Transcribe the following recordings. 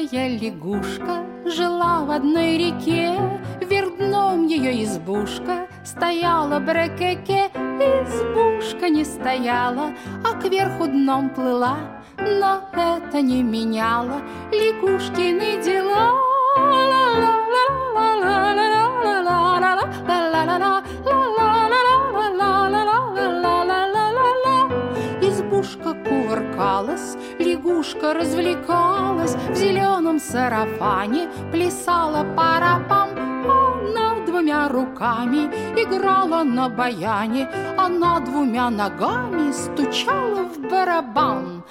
Веселая лягушка жила в одной реке, вверх дном ее избушка стояла брекеке. Избушка не стояла, а кверху дном плыла, но это не меняло лягушкины дела. Избушка кувыркалась, лягушка развлекалась, в зеленом сарафане плясала пара-пам. Она двумя руками играла на баяне, она двумя ногами стучала в барабан.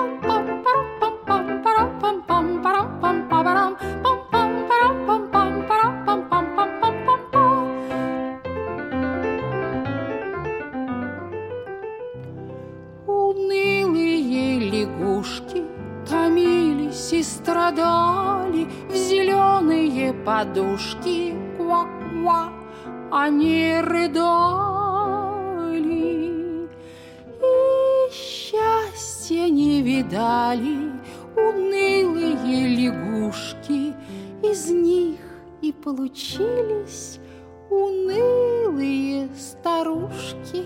Унылые лягушки томились и страдали в зеленые подушки. Ква-ква, они рыдали и счастья не видали. Унылые лягушки, из них и получились унылые старушки.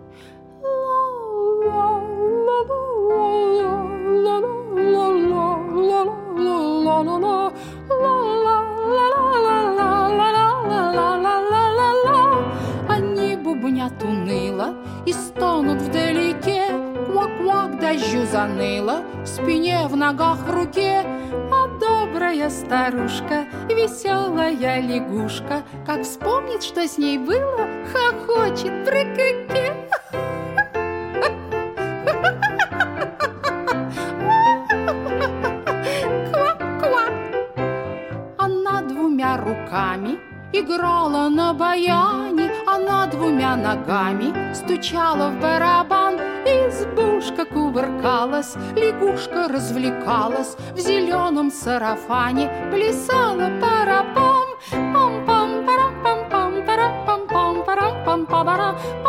Они бубнят уныло и стонут вдалеке. Ква-ква, к дождю заныло в спине, в ногах, в руке. А добрая старушка, веселая лягушка, как вспомнит, что с ней было, хохочет брекеке. Руками играла на баяне, она двумя ногами стучала в барабан. Избушка кувыркалась, лягушка развлекалась, в зеленом сарафане плясала пара-пам. Пам-пам-парам-пам-пам-парам-пам-пам-парам-пам-парам.